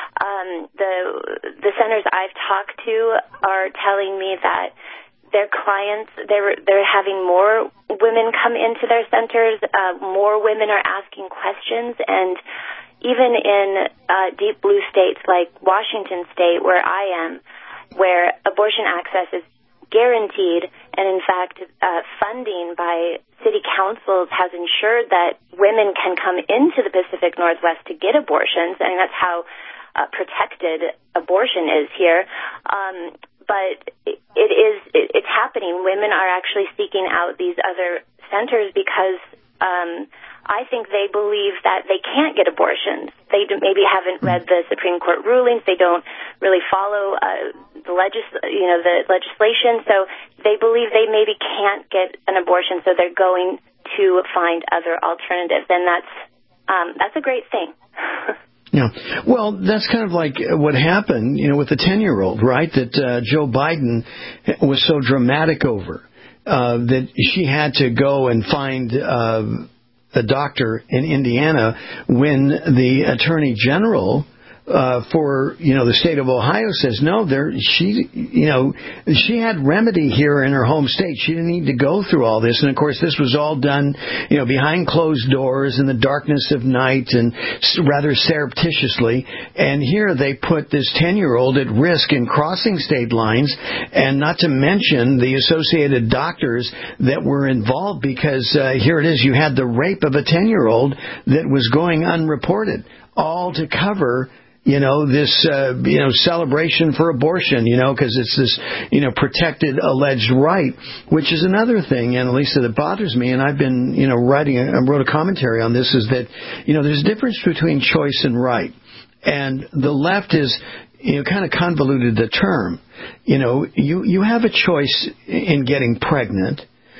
Um, the the centers I've talked to are telling me that their clients, they're, they're having more women come into their centers, uh, more women are asking questions, and even in uh, deep blue states like Washington State, where I am, where abortion access is guaranteed, and in fact, uh, funding by city councils has ensured that women can come into the Pacific Northwest to get abortions, and that's how uh, protected abortion is here. Um, But it is, it's happening. Women are actually seeking out these other centers because um, I think they believe that they can't get abortions. They maybe haven't read the Supreme Court rulings. They don't really follow uh, the legis, you know, the legislation. So they believe they maybe can't get an abortion, so they're going to find other alternatives, and that's um, that's a great thing. Yeah, well, that's kind of like what happened, you know, with the ten-year-old, right, that uh, Joe Biden was so dramatic over, uh, that she had to go and find uh, a doctor in Indiana when the Attorney General Uh, for, you know, the state of Ohio says, no, there, she, you know, she had remedy here in her home state. She didn't need to go through all this. And, of course, this was all done, you know, behind closed doors in the darkness of night and rather surreptitiously. And here they put this ten-year-old at risk in crossing state lines, and not to mention the associated doctors that were involved, because uh, here it is, you had the rape of a ten-year-old that was going unreported, all to cover, you know, this, uh, you know, celebration for abortion, you know, because it's this, you know, protected alleged right, which is another thing, Annalisa, that bothers me. And I've been, you know, writing, I wrote a commentary on this, is that, you know, there's a difference between choice and right. And the left is, you know, kind of convoluted the term. You know, you, you have a choice in getting pregnant,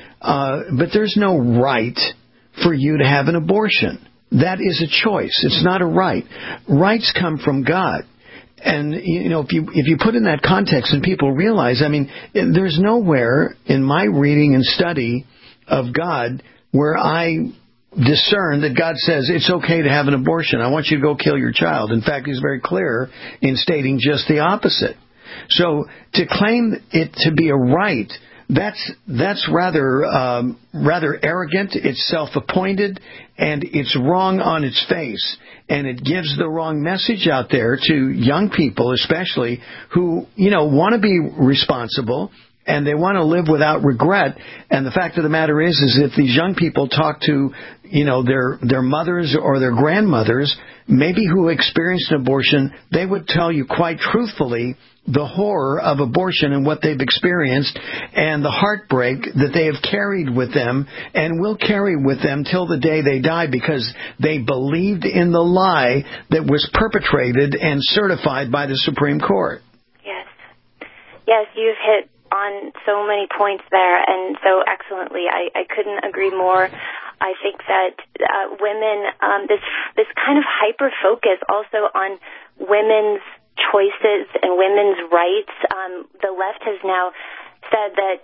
uh, but there's no right for you to have an abortion. That is a choice. It's not a right. Rights come from God. And, you know, if you if you put in that context and people realize, I mean, there's nowhere in my reading and study of God where I discern that God says it's okay to have an abortion. I want you to go kill your child. In fact, he's very clear in stating just the opposite. So to claim it to be a right that's that's rather um, rather arrogant. It's self-appointed, and it's wrong on its face. And it gives the wrong message out there to young people, especially, who, you know, want to be responsible and they want to live without regret. And the fact of the matter is, is if these young people talk to, you know, their their mothers or their grandmothers, maybe who experienced an abortion, they would tell you quite truthfully the horror of abortion and what they've experienced and the heartbreak that they have carried with them and will carry with them till the day they die, because they believed in the lie that was perpetrated and certified by the Supreme Court. Yes. Yes, you've hit on so many points there, and so excellently. I, I couldn't agree more. I think that uh, women, um, this this kind of hyper-focus also on women's choices and women's rights. Um, the left has now said that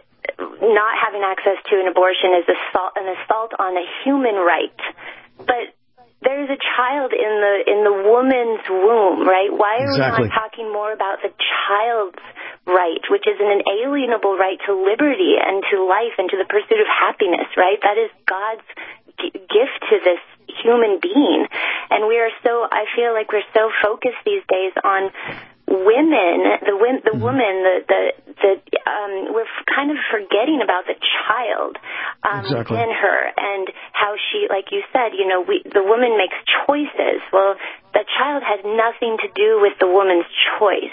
not having access to an abortion is assault, an assault on a human right. But there's a child in the in the woman's womb, right? Why are Exactly. we not talking more about the child's right, which is an inalienable right to liberty and to life and to the pursuit of happiness, right? That is God's g- gift to this human being. And we are so, I feel like we're so focused these days on women, the the woman, the the, the um, we're kind of forgetting about the child um, Exactly. in her and how she, like you said, you know, we the woman makes choices. Well, the child has nothing to do with the woman's choice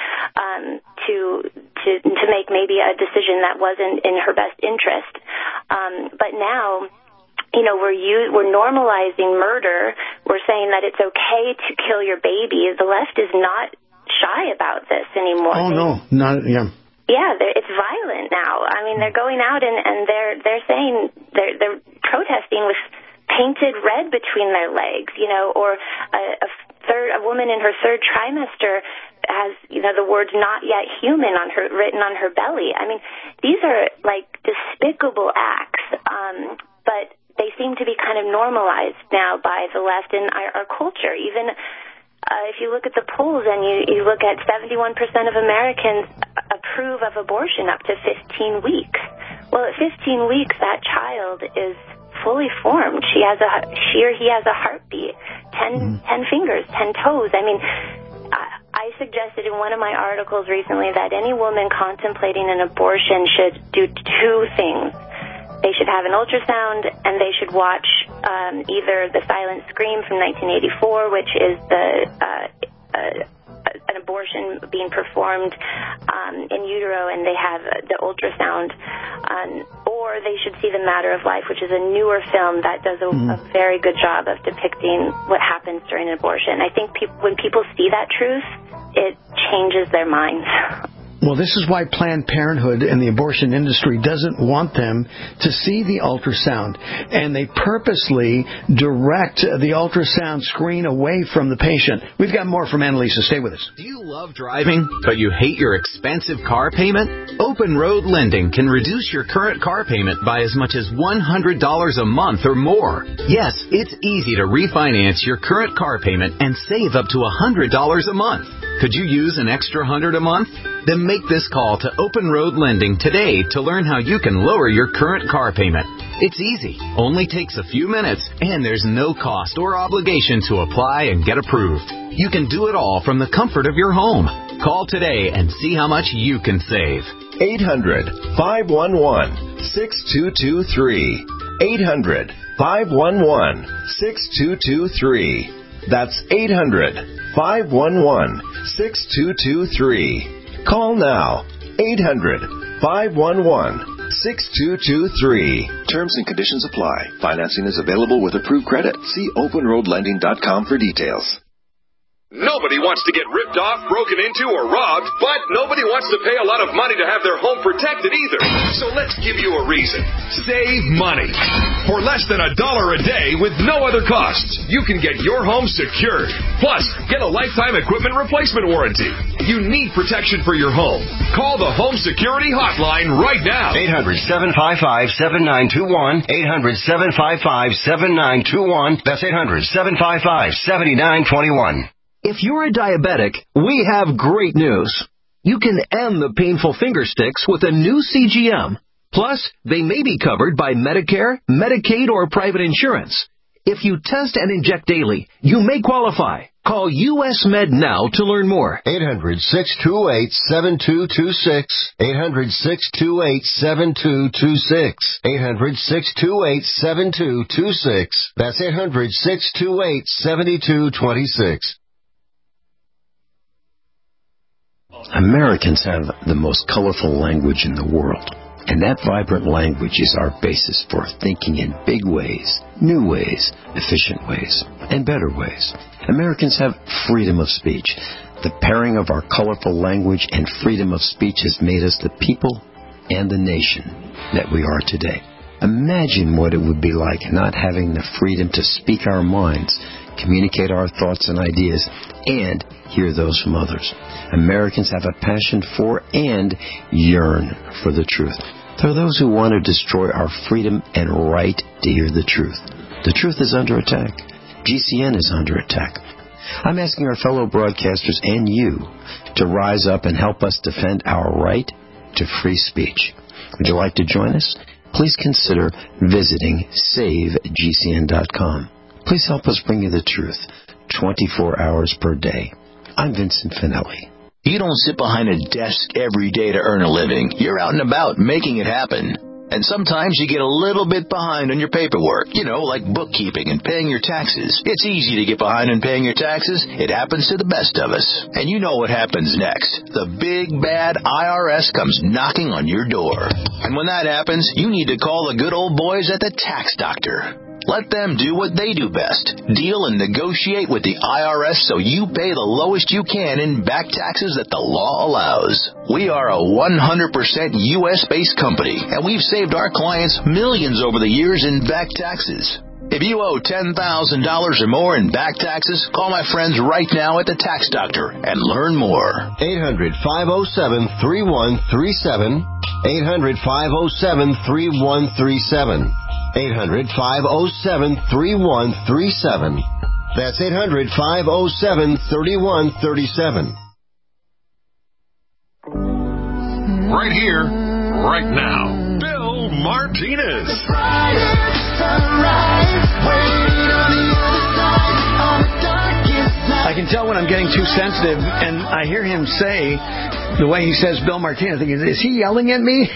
um, to to to make maybe a decision that wasn't in her best interest. Um, but now, you know, we're u- we're normalizing murder. We're saying that it's okay to kill your baby. The left is not shy about this anymore. Oh, no. Not, yeah. Yeah, they're- it's violent now. I mean, they're going out and, and they're they're saying they're they're protesting with painted red between their legs, you know, or a, a third a woman in her third trimester has, you know, the words "not yet human" on her written on her belly. I mean, these are like despicable acts, um, but they seem to be kind of normalized now by the left in our, our culture. Even uh, if you look at the polls and you, you look at seventy-one percent of Americans approve of abortion up to fifteen weeks. Well, at fifteen weeks, that child is fully formed. She has a she or he has a heartbeat, ten, ten fingers, ten toes. I mean, I, I suggested in one of my articles recently that any woman contemplating an abortion should do two things. They should have an ultrasound, and they should watch um, either The Silent Scream from nineteen eighty-four, which is the uh, uh, an abortion being performed um, in utero, and they have the ultrasound, um, or they should see The Matter of Life, which is a newer film that does a, mm-hmm. a very good job of depicting what happens during an abortion. I think pe- when people see that truth, it changes their minds. Well, this is why Planned Parenthood and the abortion industry doesn't want them to see the ultrasound. And they purposely direct the ultrasound screen away from the patient. We've got more from Annalisa. Stay with us. Do you love driving, but you hate your expensive car payment? Open Road Lending can reduce your current car payment by as much as one hundred dollars a month or more. Yes, it's easy to refinance your current car payment and save up to one hundred dollars a month. Could you use an extra one hundred dollars a month? Then make this call to Open Road Lending today to learn how you can lower your current car payment. It's easy, only takes a few minutes, and there's no cost or obligation to apply and get approved. You can do it all from the comfort of your home. Call today and see how much you can save. eight hundred, five one one, six two two three. eight hundred, five one one, six two two three. That's eight hundred, five one one, six two two three. Call now. eight hundred, five one one, six two two three. Terms and conditions apply. Financing is available with approved credit. See open road lending dot com for details. Nobody wants to get ripped off, broken into, or robbed, but nobody wants to pay a lot of money to have their home protected either. So let's give you a reason. Save money. For less than a dollar a day with no other costs, you can get your home secured. Plus, get a lifetime equipment replacement warranty. You need protection for your home. Call the Home Security Hotline right now. eight hundred, seven five five, seven nine two one. eight hundred, seven five five, seven nine two one. That's eight hundred, seven five five, seven nine two one. If you're a diabetic, we have great news. You can end the painful finger sticks with a new C G M. Plus, they may be covered by Medicare, Medicaid, or private insurance. If you test and inject daily, you may qualify. Call U S Med now to learn more. eight hundred, six two eight, seven two two six. eight hundred, six two eight, seven two two six. eight hundred, six two eight, seven two two six. That's eight hundred, six two eight, seven two two six. Americans have the most colorful language in the world. And that vibrant language is our basis for thinking in big ways, new ways, efficient ways, and better ways. Americans have freedom of speech. The pairing of our colorful language and freedom of speech has made us the people and the nation that we are today. Imagine what it would be like not having the freedom to speak our minds, communicate our thoughts and ideas, and hear those from others. Americans have a passion for and yearn for the truth. There are those who want to destroy our freedom and right to hear the truth. The truth is under attack. G C N is under attack. I'm asking our fellow broadcasters and you to rise up and help us defend our right to free speech. Would you like to join us? Please consider visiting save G C N dot com. Please help us bring you the truth twenty-four hours per day. I'm Vincent Finelli. You don't sit behind a desk every day to earn a living. You're out and about making it happen. And sometimes you get a little bit behind on your paperwork, you know, like bookkeeping and paying your taxes. It's easy to get behind in paying your taxes. It happens to the best of us. And you know what happens next. The big, bad I R S comes knocking on your door. And when that happens, you need to call the good old boys at the Tax Doctor. Let them do what they do best. Deal and negotiate with the I R S so you pay the lowest you can in back taxes that the law allows. We are a one hundred percent U S-based company, and we've saved our clients millions over the years in back taxes. If you owe ten thousand dollars or more in back taxes, call my friends right now at the Tax Doctor and learn more. eight hundred, five oh seven, three one three seven. eight hundred, five oh seven, three one three seven. eight hundred, five oh seven, three one three seven. That's eight hundred, five oh seven, three one three seven. Right here, right now, Bill Martinez. I can tell when I'm getting too sensitive, and I hear him say, the way he says Bill Martinez, I think, is he yelling at me?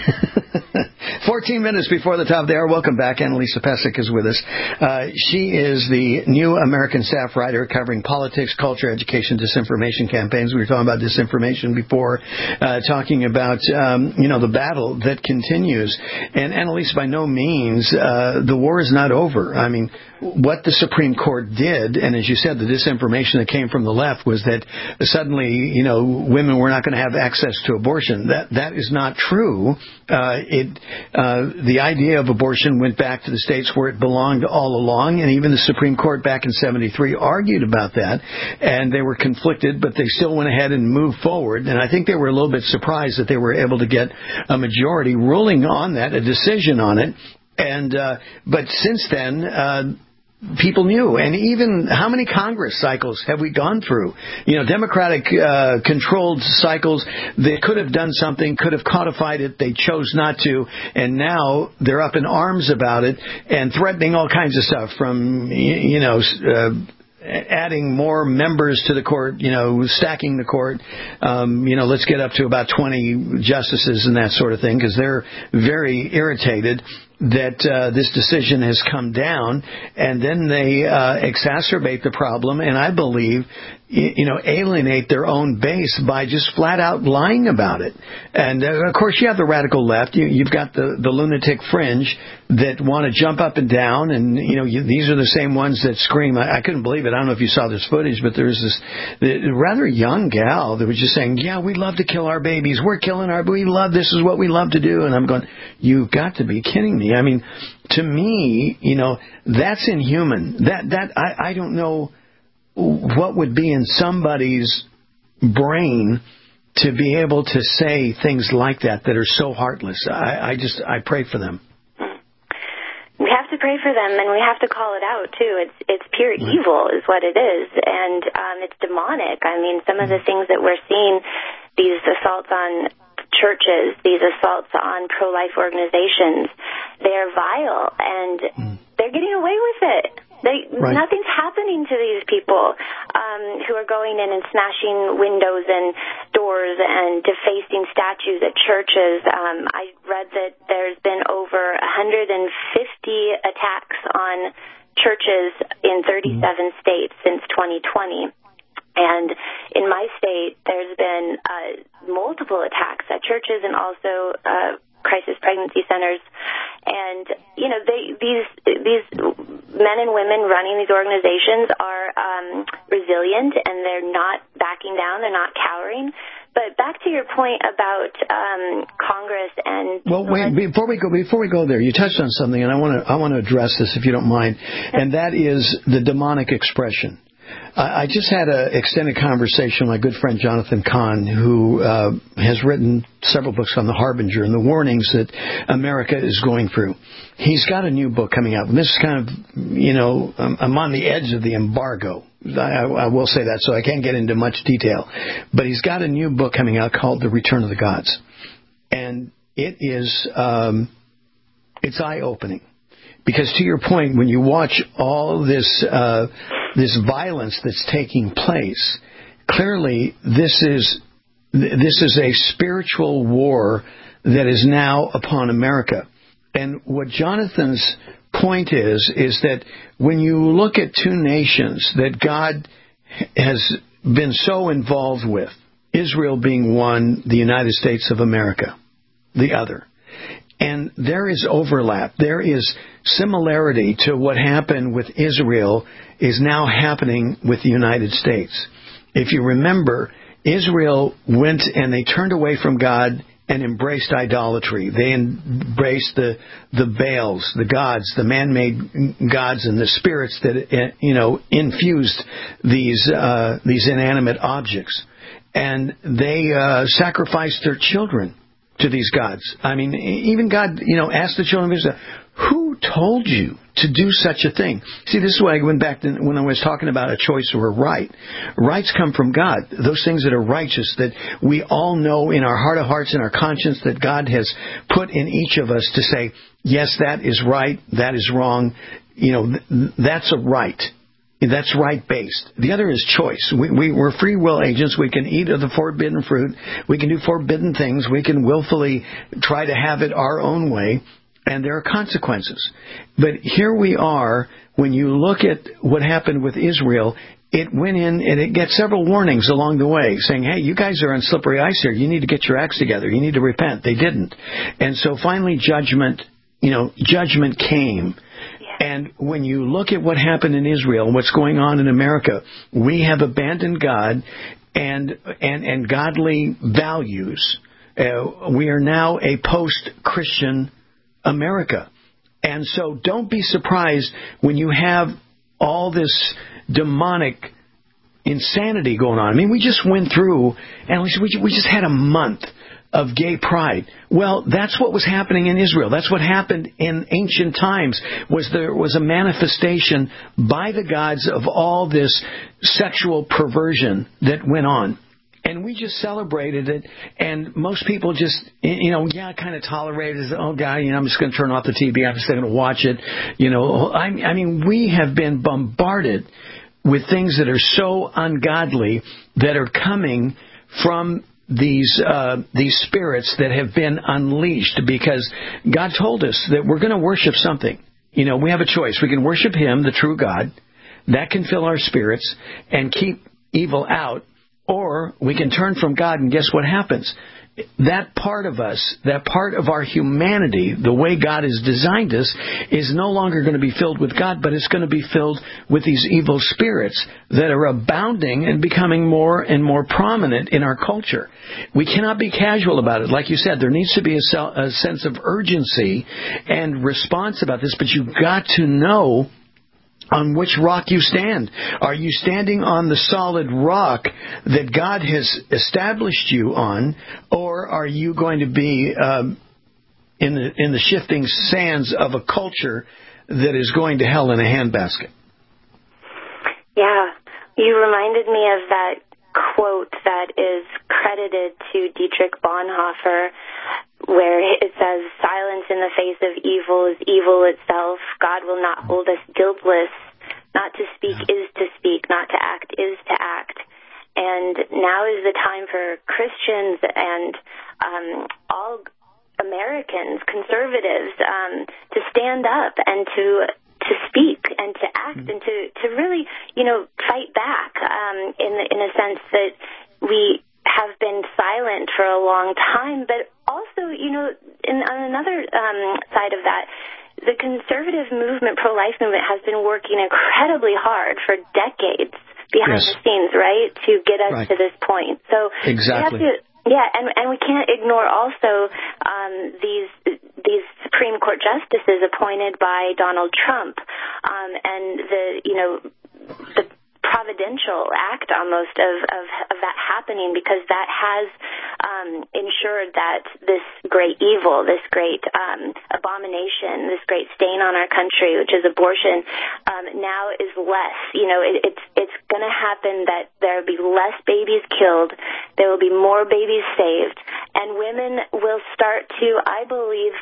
fourteen minutes before the top of the hour. Welcome back. Annalisa Pesek is with us. Uh, she is the new American staff writer covering politics, culture, education, disinformation campaigns. We were talking about disinformation before, uh, talking about, um, you know, the battle that continues. And Annalisa, by no means, uh, the war is not over. I mean, what the Supreme Court did, and as you said, the disinformation that came from the left was that suddenly, you know, women were not going to have access to abortion. That that is not true. Uh, it uh, the idea of abortion went back to the states where it belonged all along, and even the Supreme Court back in seventy-three argued about that, and they were conflicted, but they still went ahead and moved forward. And I think they were a little bit surprised that they were able to get a majority ruling on that, a decision on it. And uh, but since then, uh, people knew. And even how many Congress cycles have we gone through? You know, Democratic uh, controlled cycles. They could have done something, could have codified it. They chose not to. And now they're up in arms about it and threatening all kinds of stuff from, you know, uh, adding more members to the court, you know, stacking the court. Um, you know, let's get up to about twenty justices and that sort of thing, because they're very irritated that uh, this decision has come down, and then they uh, exacerbate the problem, and I believe, you know, alienate their own base by just flat out lying about it. And uh, of course, you have the radical left. You, you've got the, the lunatic fringe that want to jump up and down, and you know, you, these are the same ones that scream. I, I couldn't believe it. I don't know if you saw this footage, but there was this the, rather young gal that was just saying, "Yeah, we love to kill our babies. We're killing our. We love. This is what we love to do." And I'm going, "You've got to be kidding me." I mean, to me, you know, that's inhuman. That that I, I don't know what would be in somebody's brain to be able to say things like that that are so heartless. I, I just I pray for them. We have to pray for them, and we have to call it out too. It's it's pure evil, is what it is, and um, it's demonic. I mean, some of the things that we're seeing these assaults on churches, these assaults on pro-life organizations, they're vile, and mm. they're getting away with it. They, right. Nothing's happening to these people um, who are going in and smashing windows and doors and defacing statues at churches. Um, I read that there's been over one hundred fifty attacks on churches in thirty-seven mm. states since twenty twenty. And in my state, there's been uh, multiple attacks at churches and also uh, crisis pregnancy centers. And, you know, they, these these men and women running these organizations are um, resilient, and they're not backing down. They're not cowering. But back to your point about um, Congress and well, wait before we go before we go there, you touched on something, and I want to I want to address this if you don't mind, and that is the demonic expression. I just had an extended conversation with my good friend Jonathan Kahn, who uh, has written several books on the Harbinger and the warnings that America is going through. He's got a new book coming out. And this is kind of, you know, I'm on the edge of the embargo. I, I will say that, so I can't get into much detail. But he's got a new book coming out called The Return of the Gods. And it is, um, it's eye-opening. Because to your point, when you watch all this uh, this violence that's taking place, clearly this is this is a spiritual war that is now upon America. And what Jonathan's point is, is that when you look at two nations that God has been so involved with, Israel being one, the United States of America the other, and there is overlap. There is similarity to what happened with Israel is now happening with the United States. If you remember, Israel went and they turned away from God and embraced idolatry. They embraced the the Baals, the gods, the man-made gods, and the spirits that, you know, infused these uh, these inanimate objects. And they uh, sacrificed their children to these gods. I mean, even God, you know, asked the children of Israel, who told you to do such a thing? See, this is why I went back to when I was talking about a choice or a right. Rights come from God. Those things that are righteous, that we all know in our heart of hearts and our conscience that God has put in each of us to say, yes, that is right, that is wrong. You know, th- that's a right. That's right-based. The other is choice. We, we, we're free will agents. We can eat of the forbidden fruit. We can do forbidden things. We can willfully try to have it our own way, and there are consequences. But here we are, when you look at what happened with Israel, it went in and it got several warnings along the way saying, hey, you guys are on slippery ice here. You need to get your acts together. You need to repent. They didn't. And so finally judgment, you know, judgment came. And when you look at what happened in Israel and what's going on in America, we have abandoned God and and, and godly values. Uh, we are now a post-Christian America. And so don't be surprised when you have all this demonic insanity going on. I mean, we just went through, and we we just had a month of gay pride. Well, that's what was happening in Israel. That's what happened in ancient times, was there was a manifestation by the gods of all this sexual perversion that went on. And we just celebrated it, and most people just, you know, yeah, kind of tolerated it. Oh, God, you know, I'm just going to turn off the T V. I'm just going to watch it. You know, I, I mean, we have been bombarded with things that are so ungodly that are coming from these uh, these spirits that have been unleashed, because God told us that we're going to worship something. You know, we have a choice. We can worship Him, the true God. That can fill our spirits and keep evil out. Or we can turn from God, and guess what happens? That part of us, that part of our humanity, the way God has designed us, is no longer going to be filled with God, but it's going to be filled with these evil spirits that are abounding and becoming more and more prominent in our culture. We cannot be casual about it. Like you said, there needs to be a, a sense of urgency and response about this, but you've got to know on which rock you stand. Are you standing on the solid rock that God has established you on, or are you going to be um, in the in the shifting sands of a culture that is going to hell in a handbasket? Yeah, you reminded me of that quote that is credited to Dietrich Bonhoeffer, where it says, "Silence in the face of evil is evil itself. God will not hold us guiltless. Not to speak is to speak. Not to act is to act." And now is the time for Christians and um, all Americans, conservatives, um, to stand up and to to speak and to act and to, to really, you know, fight back um, in the, in a sense that we have been silent for a long time. But also, you know, in, on another um, side of that, the conservative movement, pro-life movement, has been working incredibly hard for decades behind yes. the scenes, right, to get us right. to this point. So exactly. we have to, yeah, and and we can't ignore also um, these these Supreme Court justices appointed by Donald Trump, um, and the you know the providential act almost of, of, of that happening, because that has um, ensured that this great evil, this great um, abomination, this great stain on our country, which is abortion, um, now is less. You know, it, it's it's going to happen that there will be less babies killed, there will be more babies saved, and women will start to, I believe,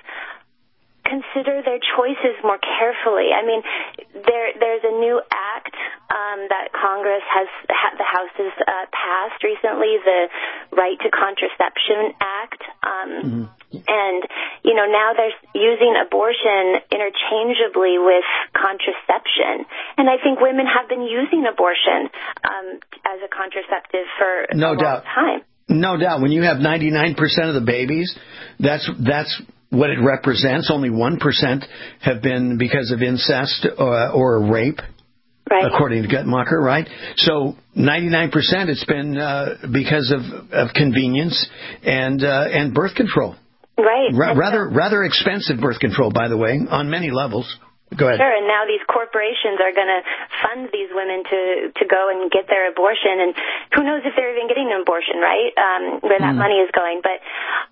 consider their choices more carefully. I mean, there there's a new act um, that Congress has, ha- the House has uh, passed recently, the Right to Contraception Act. Um, mm-hmm. And, you know, now they're using abortion interchangeably with contraception. And I think women have been using abortion um, as a contraceptive for no a doubt. long time. No doubt. When you have ninety-nine percent of the babies, that's that's what it represents. Only one percent have been because of incest or, or rape, right. according to Guttmacher, right? So ninety-nine percent it's been uh, because of, of convenience and uh, and birth control. Right. Ra- rather rather expensive birth control, by the way, on many levels. Go ahead. Sure, and now these corporations are going to fund these women to, to go and get their abortion, and who knows if they're even getting an abortion, right, um, where that mm. money is going. But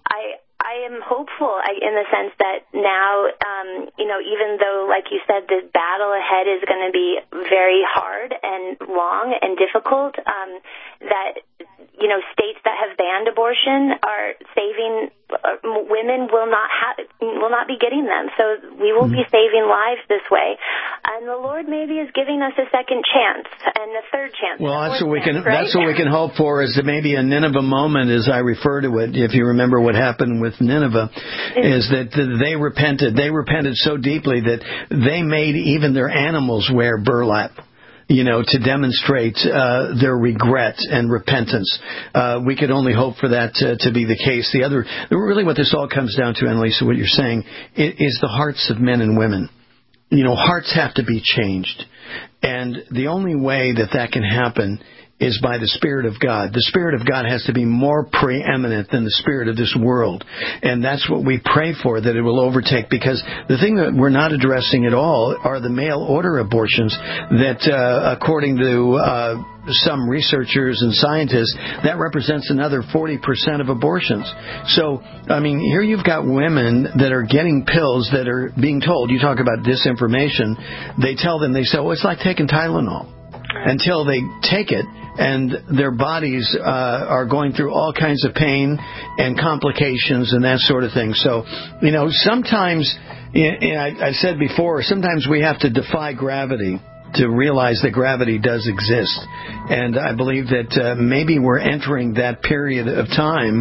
I I am hopeful in the sense that now, um, you know, even though, like you said, the battle ahead is going to be very hard and long and difficult, um, that, you know, states that have banned abortion are saving uh, women will not have will not be getting them. So we will mm-hmm. be saving lives this way, and the Lord maybe is giving us a second chance and a third chance. Well, that's what we chance, can right? that's what we can hope for, is that maybe a Nineveh moment, as I refer to it. If you remember what happened with Nineveh, is that they repented. They repented so deeply that they made even their animals wear burlap, you know, to demonstrate uh, their regret and repentance. Uh, we could only hope for that to, to be the case. The other, really what this all comes down to, Annalisa, what you're saying, is the hearts of men and women. You know, hearts have to be changed. And the only way that that can happen is by the Spirit of God. The Spirit of God has to be more preeminent than the spirit of this world. And that's what we pray for, that it will overtake. Because the thing that we're not addressing at all are the mail order abortions that, uh, according to uh, some researchers and scientists, that represents another forty percent of abortions. So, I mean, here you've got women that are getting pills that are being told, you talk about disinformation, they tell them, they say, oh, it's like taking Tylenol. Until they take it, and their bodies uh, are going through all kinds of pain and complications and that sort of thing. So, you know, sometimes, you know, I, I said before, sometimes we have to defy gravity to realize that gravity does exist. And I believe that uh, maybe we're entering that period of time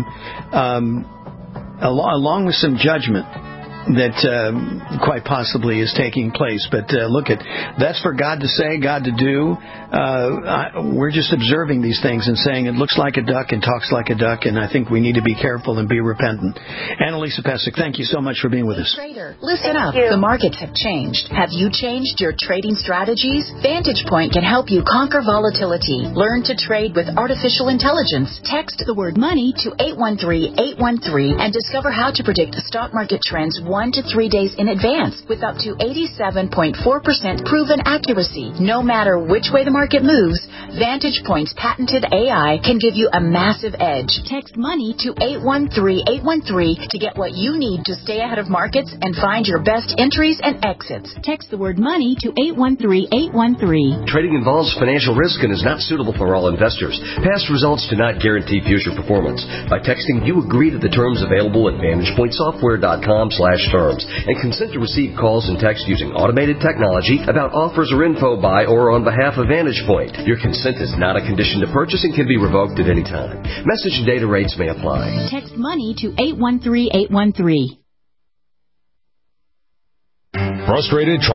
um, al- along with some judgment that uh, quite possibly is taking place. But uh, look, at that's for God to say, God to do. Uh, I, we're just observing these things and saying it looks like a duck and talks like a duck, and I think we need to be careful and be repentant. Annalisa Pesek, thank you so much for being with us. Trader, listen up. The markets have changed. Have you changed your trading strategies? Vantage Point can help you conquer volatility. Learn to trade with artificial intelligence. Text the word money to eight one three, eight one three and discover how to predict stock market trends one one to three days in advance with up to eighty-seven point four percent proven accuracy. No matter which way the market moves, Vantage Point's patented A I can give you a massive edge. Text MONEY to eight one three eight one three to get what you need to stay ahead of markets and find your best entries and exits. Text the word MONEY to eight one three eight one three. Trading involves financial risk and is not suitable for all investors. Past results do not guarantee future performance. By texting, you agree to the terms available at vantage point software dot com slash terms and consent to receive calls and texts using automated technology about offers or info by or on behalf of Vantage Point. Your consent is not a condition to purchase and can be revoked at any time. Message and data rates may apply. Text MONEY to eight one three eight one three. Frustrated